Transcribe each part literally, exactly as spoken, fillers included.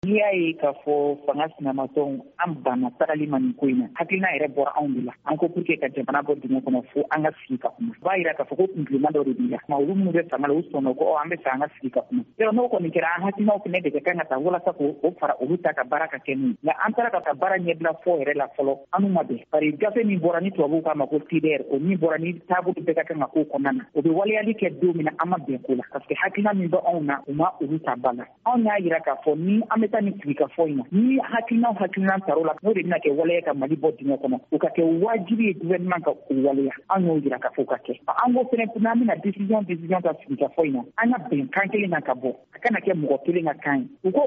N'i y'a ye k'a fɔ fanga sinamatɔn an banna tagali ma nin ko in na hakilina yɛrɛ bɔra anw de la an ko pour que ka jamana bɔ dingɛ kɔnɔ fo an ka sigi ka kuma b'a yira k'a fɔ ko kuntigiman dɔ de b'i la ma olu minnu bɛ fanga la u sɔnna ko an bɛ fɛ an ka sigi ka kuma yɔrɔ n'o kɔni kɛra an hakilinaw fɛnɛ de ka kan ka taa walasa k'o fara olu ta ka baara ka kɛ min nka an taara ka taa baara ɲɛbila fɔ yɛrɛ la fɔlɔ an ma bɛn bari gafe min bɔra ni tubabuw k'a ma ko T D R o min bɔra ni taabolo bɛɛ ka kan ka k'o kɔnɔna na o bɛ waleyali kɛ don min na an ma bɛn ko la parce que hakilina min bɛ anw na u ma olu ta ba la anw y'a yira k'a fɔ ni an bɛ taa ni sigi ka fɔ ni hakilinaw hakilina taro la n'o de bɛna kɛ waleya ka Mali bɔ dingɛ kɔnɔ o ka kɛ wajibi ye gouvernement ka o waleya an y'o jira k'a fɔ ka kɛ an ko fɛnɛ n'an bɛna décision décision ta sigi ka fɔ in na an ka bɛn kan kelen na ka bɔ a kana kɛ mɔgɔ kelen ka kan ye u ko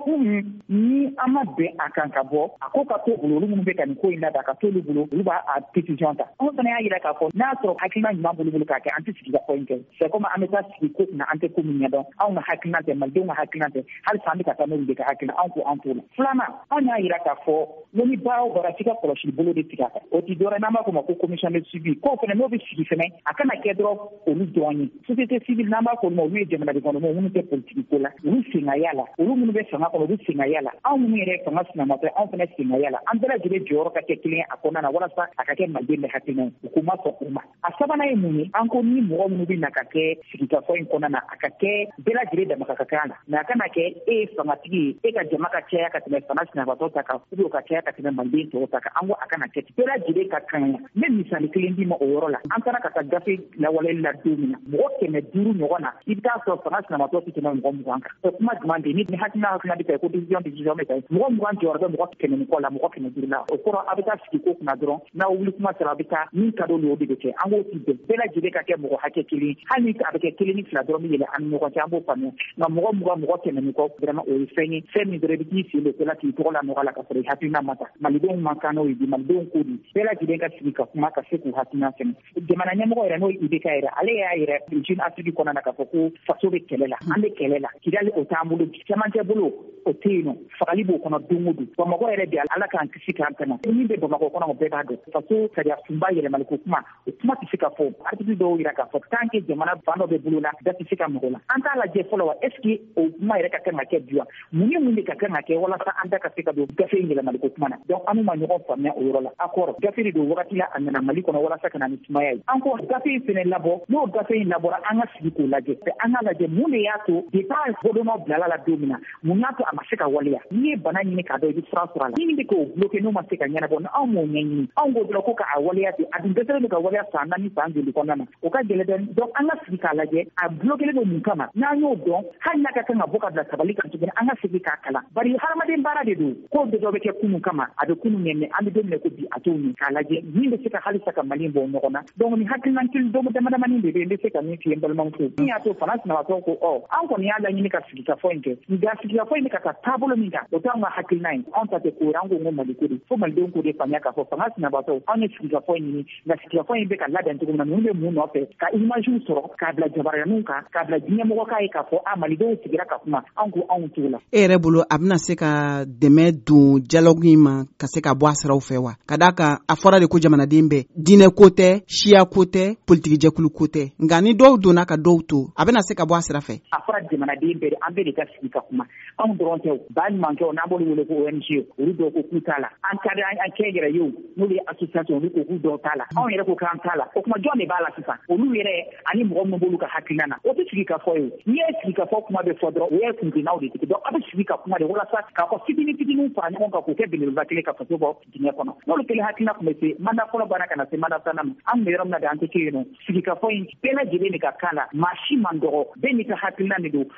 ni an ma bɛn a kan ka bɔ a ko ka to bolo olu minnu bɛ ka nin ko in labɛn a ka to olu bolo olu b'a a décision ta anw fana y'a yira k'a fɔ n'a sɔrɔ hakilina ɲuman bolo bolo k'a kɛ an tɛ sigi ka fɔ in kɛ c'est comme an bɛ taa sigi ko kunna an tɛ ko min ɲɛdɔn anw ka hakilina tɛ malidenw ka hakilina tɛ halisa an bɛ ka taa n'olu de ka hakilina anw ko an t'o la filanan anw y'a yira k'a fɔ n'o ni baara o baara f'i ka kɔlɔsili bolo de tigɛ a kan o ti dɔwɛrɛ n'an b'a fɔ ma ko commission de suivi k'o fɛnɛ n'o bɛ sigi fɛnɛ a kana kɛ dɔrɔn olu dɔrɔn ye société civile n'an b'a fɔ olu ma olu ye jamana de kɔnɔmɔgɔw minnu tɛ politique ko la olu sen ka yala olu minnu bɛ fanga kɔnɔ olu sen ka yala anw minnu yɛrɛ ye fanga sinamatɔ anw fɛnɛ sen ka yala an bɛɛ lajɛlen jɔyɔrɔ ka kɛ kelen ye a kɔnɔna na walasa a ka kɛ maliden bɛɛ hakilina ye u ko ma sɔn u ma a sabanan ye mun ye an ko ni mɔgɔ minnu bɛ na ka kɛ sigikafɔ in kɔnɔna na a ka kɛ bɛɛ lajɛlen dama ka kan na mɛ a kana kɛ e ye fangatigi ye e ka jama ka caya ka tɛmɛ fanga sinamatɔ ta kan ou bien ka caya ka tɛmɛ maliden tɔw ta kan an ko a kana kɛ bɛɛ lajɛlen ka kan ya ne misali kelen di ma o yɔrɔ la an taara ka taa gafe lawaleli la don min na mɔgɔ kɛmɛ duuru ɲɔgɔn na i bɛ taa sɔrɔ fanga sinamatɔ tɛ tɛmɛ mɔgɔ mugan kan o kuma jumɛn de ni hakilina hakilina bɛ kɛ ko décision décision bɛ kɛ mɔgɔ mugan jɔyɔrɔ bɛ mɔgɔ kɛmɛ ni kɔ la mɔgɔ kɛmɛ duuru la o kɔrɔ a bɛ taa sigi ko kunna dɔrɔn n'aw wuli kuma sera a bɛ taa min ka d'olu ye o de bɛ kɛ an k'o ti bɛn bɛɛ lajɛlen ka kɛ mɔgɔ hakɛ kelen hali ni a bɛ kɛ kelen ni fila dɔrɔn min yɛlɛ an ni ɲɔgɔn cɛ an b'o faamuya nka mɔgɔ mugan mɔgɔ kɛmɛ ni kɔ vraiment o ye fɛn ye fɛn min dɔrɔn i bɛ t'i sen de la k'i tɔgɔ la nɔgɔ la ka sɔrɔ i hakilina ma ta malidenw man kan n'o ye bi malidenw ko di bɛɛ lajɛlen ka sigi ka kuma ka se k'u hakilina fɛnɛ jamana ɲɛmɔgɔ yɛrɛ n'o ye I B K yɛrɛ ale y'a yɛrɛ Jeune Afrique kɔnɔna na k'a fɔ ko faso bɛ kɛlɛ la an bɛ kɛlɛ la Kidali o t'an bolo cɛmancɛ bolo o tɛ yen nɔ fagali b'o kɔnɔ don o don Bamakɔ yɛrɛ bi ala k'an kisi k'an tɛmɛ min bɛ Bamakɔ kɔnɔ o bɛɛ b'a dɔn faso sariya sunba yɛlɛmali ko kuma o kuma tɛ se ka fɔ article dɔw yira k'a fɔ tant que jamana fan dɔ bɛ bolo la da tɛ se ka mɔgɔ la an t'a lajɛ fɔlɔ wa est ce que o kuma yɛrɛ ka kan ka kɛ bi wa mun ye mun de ka kan ka kɛ walasa an da ka se ka don gafe in yɛlɛmali ko kuma na donc an ma ɲɔgɔn faamuya o yɔrɔ la accord gafe de don wagati la a nana Mali kɔnɔ walasa ka na ni sumaya ye an ko gafe in fɛnɛ labɔ n'o gafe in labɔra an ka sigi k'o lajɛ an ka lajɛ mun de y'a to depuis gouvernement bilala la don min na mun y'a to a ma se ka waleya n'i ye bana ɲini k'a dɔn i bɛ fura sɔrɔ a la min bɛ k'o bloqué n'o ma se ka ɲɛnabɔ ni anw m'o ɲɛɲini anw ko dɔrɔn ko k'a waleya ten a dun dɛsɛlen don ka waleya san naani san joli kɔnɔna na o ka gɛlɛn dɛ donc an ka sigi k'a lajɛ a bloqué don mun kama n'an y'o dɔn hali n'a ka kan ka bɔ ka bila tabali kan tuguni an ka sigi k'a kalan bari hadamaden baara de don ko dɔ bɛ kɛ kunun kama a bɛ kunun ɲɛ mɛ an bɛ don min ko bi a t'o ɲɛ k'a lajɛ min bɛ se ka halisa ka Mali bɔ ɲɔgɔn na donc ni hakilina kelen dɔw damadamanin de bɛ yen n bɛ se ka min f'i ye n balimamuso min y'a to fanga sinamatɔ ko ɔ an kɔni y'a laɲini ka sigikafɔ in kɛ nka sigikafɔ in bɛ ka taa taabolo min kan o t'anw ka hakilina ye anw ta tɛ ko ye an ko n ko Mali ko de fo malidenw ko de faamuya k'a fɔ fanga sinamatɔ anw ye sigikafɔ in ɲini nka sigikafɔ in bɛ ka labɛn cogo min na ninnu bɛ mun nɔfɛ ka images sɔrɔ k'a bila jabaraninw kan k'a bila diɲɛmɔgɔ k'a ye k'a fɔ a malidenw sigira ka kuma anw ko anw t'o la. E yɛrɛ bolo a bɛna se ka dɛmɛ don dialogue in ma ka se ka bɔ a siraw fɛ wa ka d'a kan a fɔra de ko jamanaden bɛɛ diinɛ ko tɛ siya ko tɛ politique jɛkulu ko tɛ nka ni dɔw donna ka dɔw to a bɛna se ka bɔ a sira fɛ. a fɔra jamanaden bɛɛ an bɛɛ de ka sigi ka kuma anw dɔrɔn tɛ ba ɲumankɛw n'an b'olu wele ko O N G olu dɔw ko k'u t'a la an ka an kɛ yɛrɛ ye n'olu ye association olu ko k'u dɔw t'a la anw yɛrɛ ko k'an t'a la o kuma jɔn de b'a la sisan olu yɛrɛ ani mɔgɔ minnu b'olu ka hakilina na o tɛ sigi ka fɔ ye n'i ye sigi ka fɔ kuma bɛ fɔ dɔrɔn o ye kuntinnaw de tigi donc a bɛ sigi ka kuma de walasa k'a fɔ fitinin fitinin fara ɲɔgɔn kan k'o kɛ belebeleba kelen ka faso bɔ dingɛ kɔnɔ n'olu kelen hakilina tun bɛ se mandat fɔlɔ banna ka na se mandat filanan ma an bɛ yɔrɔ min na de an tɛ kɛ yen nɔ sigi ka fɔ in bɛɛ lajɛlen de ka kan la maa si man dɔgɔ bɛɛ n'i ka hakilina de don